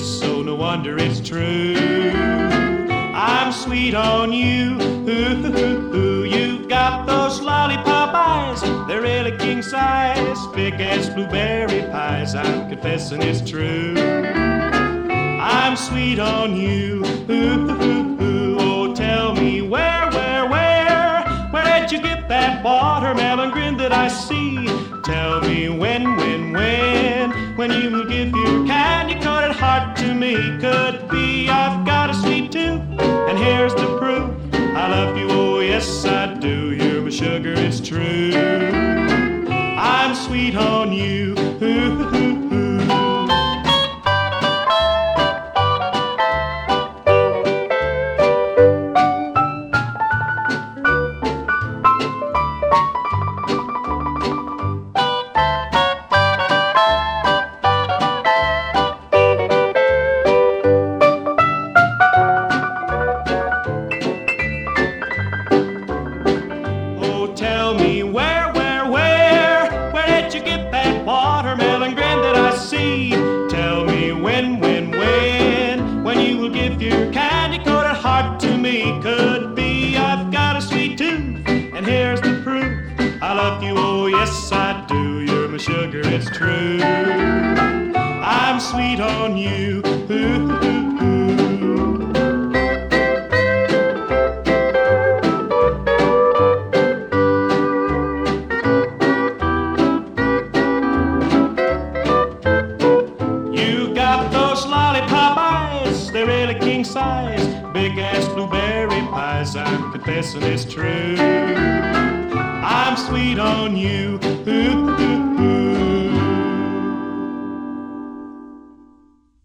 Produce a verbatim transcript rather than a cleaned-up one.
kiss, so no wonder it's true. I'm sweet on you. Ooh, ooh, ooh. You've got those lollipop eyes, they're really king size, big as blueberry pies. I'm confessing it's true. I'm sweet on you. Ooh, ooh, ooh. Oh, tell me where, where, where, where did you get that watermelon grin that I see? Tell me when, when, when, when you will give your candy-coated heart to me. Could be I've got a sweet tooth, and here's the proof. I love you, oh yes I do. You're my sugar, it's true. I'm sweet on you. Ooh, ooh, ooh. Tell me where, where, where, where did you get that watermelon grin that I see? Tell me when, when, when, when you will give your candy-coated heart to me. Could be I've got a sweet tooth, and here's the proof. I love you, oh yes I do. You're my sugar, it's true. I'm sweet on you. Ooh, ooh, ooh. Lollipop eyes, they're really king size, big as blueberry pies. I'm confessing it's true. I'm sweet on you. Ooh, ooh, ooh.